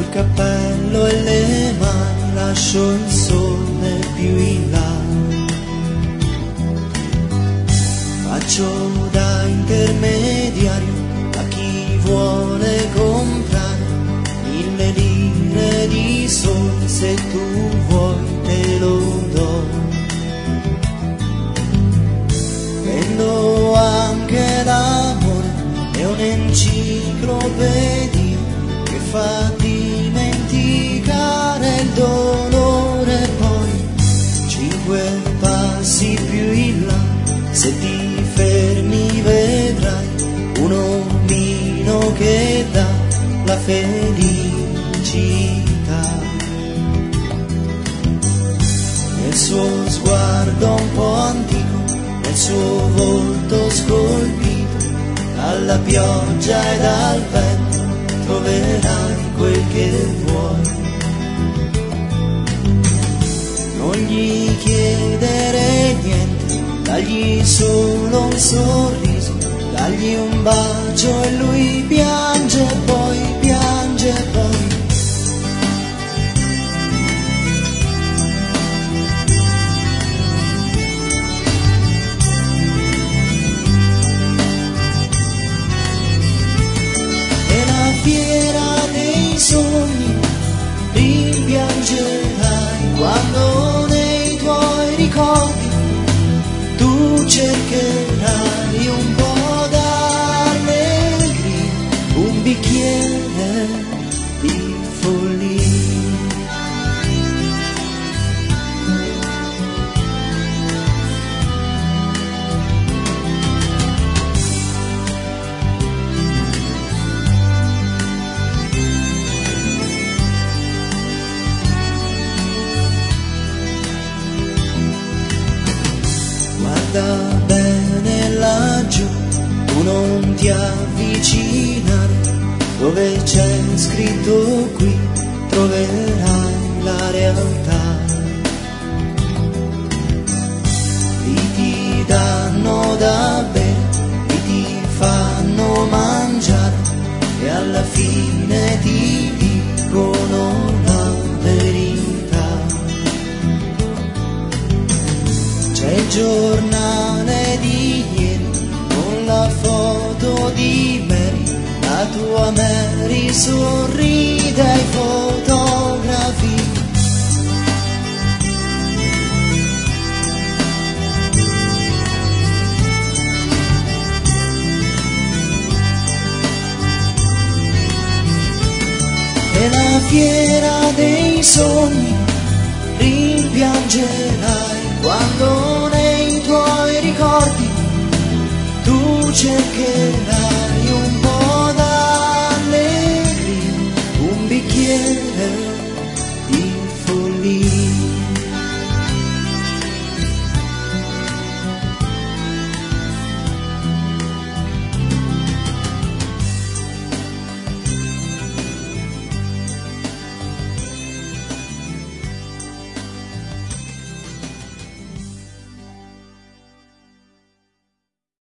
col cappello e le mani lascio il sole più in là. Faccio da intermediario a chi vuole comprare 1000 lire di sole, se tu vuoi te lo do. Vendo anche l'amore, è un'enciclopedia che fa dimenticare il dolore. Poi 5 passi più in là, se ti fermi vedrai un omino che dà la felicità. Nel suo sguardo un po' antico, nel suo volto scolpito dalla pioggia e dal vento, troverai quel che vuoi. Non gli chiedere niente, dagli solo un sorriso, dagli un bacio e lui piange poi, piange poi. E la fiera dei sogni rimpiangerai quando nei tuoi ricordi tu cercherai un po' d'allegria, un bicchiere di follia. Guarda bene laggiù, tu non ti avvicinare, dove c'è scritto qui troverai la realtà. Lì ti danno da bere, lì ti fanno mangiare e alla fine ti dicono la verità. C'è il giornale di ieri con la foto di Mary, la tua Mary sorride ai fotografi. E la fiera dei sogni rimpiangerai quando nei tuoi ricordi tu cercherai